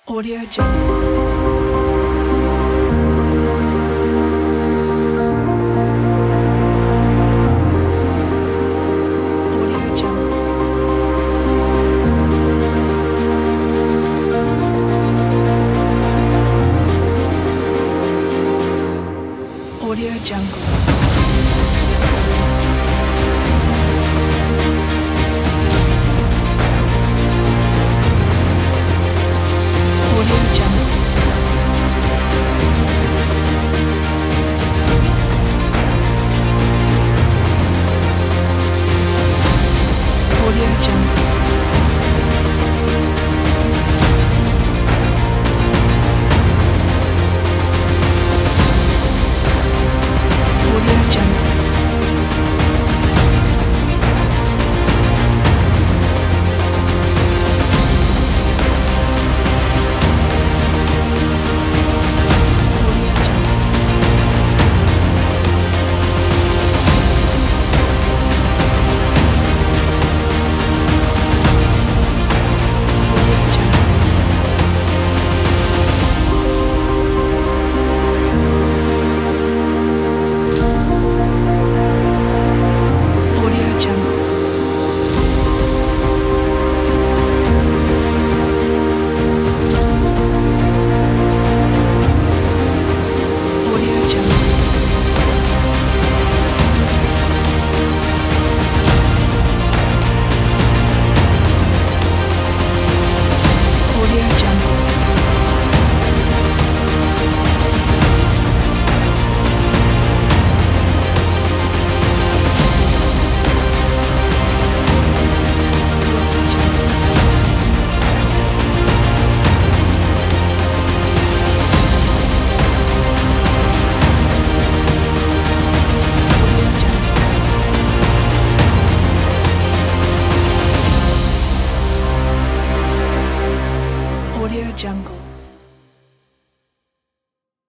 Audio Jungle. Audio Jungle. Audio Jungle. Audio Jungle. Audio Jungle. Audio Jungle. Audio Jungle. Audio Jungle. Audio Jungle. Audio Jungle. Audio Jungle. Audio Jungle.